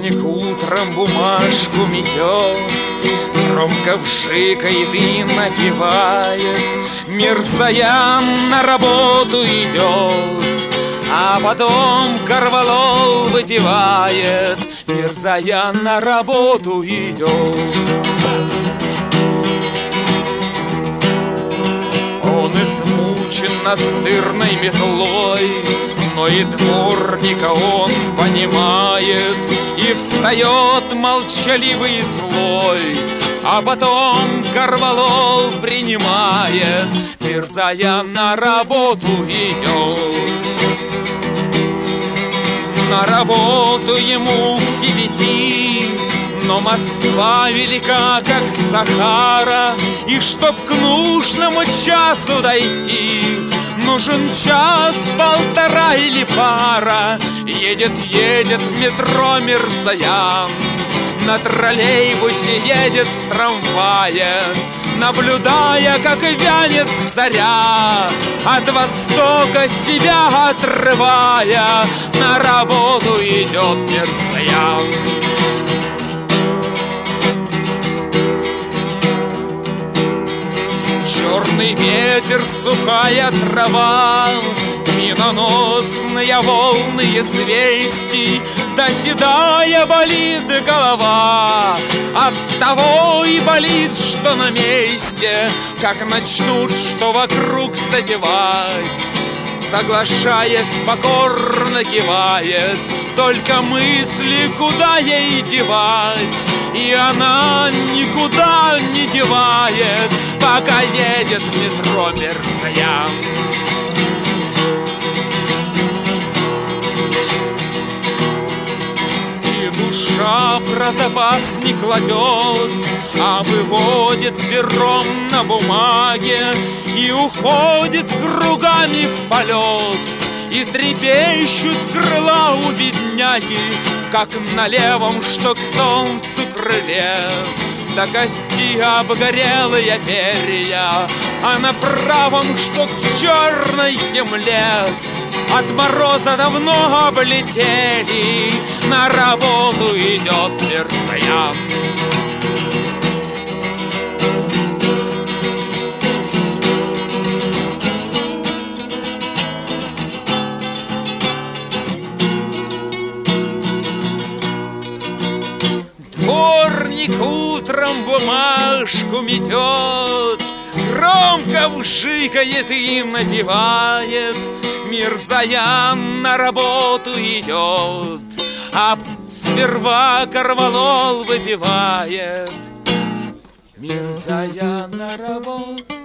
Дворник утром бумажку метет, громко вшикает и напевает. Мирзаян на работу идет, а потом корвалол выпивает. Мирзаян на работу идет. Он измучен настырной метлой, но и дворника он понимает, и встает молчаливый и злой, а потом корвалол принимает. Мирзаян на работу идет. На работу ему к 9, но Москва велика, как Сахара, и чтоб к нужному часу дойти, нужен час, полтора или пара. Едет в метро Мирзаян, на троллейбусе едет в трамвае, наблюдая, как вянет заря, от востока себя отрывая. На работу идет Мирзаян. Черный ветер, сухая трава, миноносные волны известий, да седая болит голова. Оттого и болит, что на месте, как начнут, что вокруг задевать, соглашаясь, покорно кивает, только мысли, куда ей девать, и она никуда не девает, пока едет в метро Мирзаян. И душа про запас не кладет, а выводит пером на бумаге и уходит кругами в полет. И трепещут крыла у бедняги, как на левом, что к солнцу крыле, до кости обгорелые перья, а на правом, что к черной земле, от мороза давно облетели. На работу идет Мирзаян. Дворник утром бумажку метет, громко вшикает и напевает. Мирзаян на работу идет, а сперва корвалол выпивает. Мирзаян на работу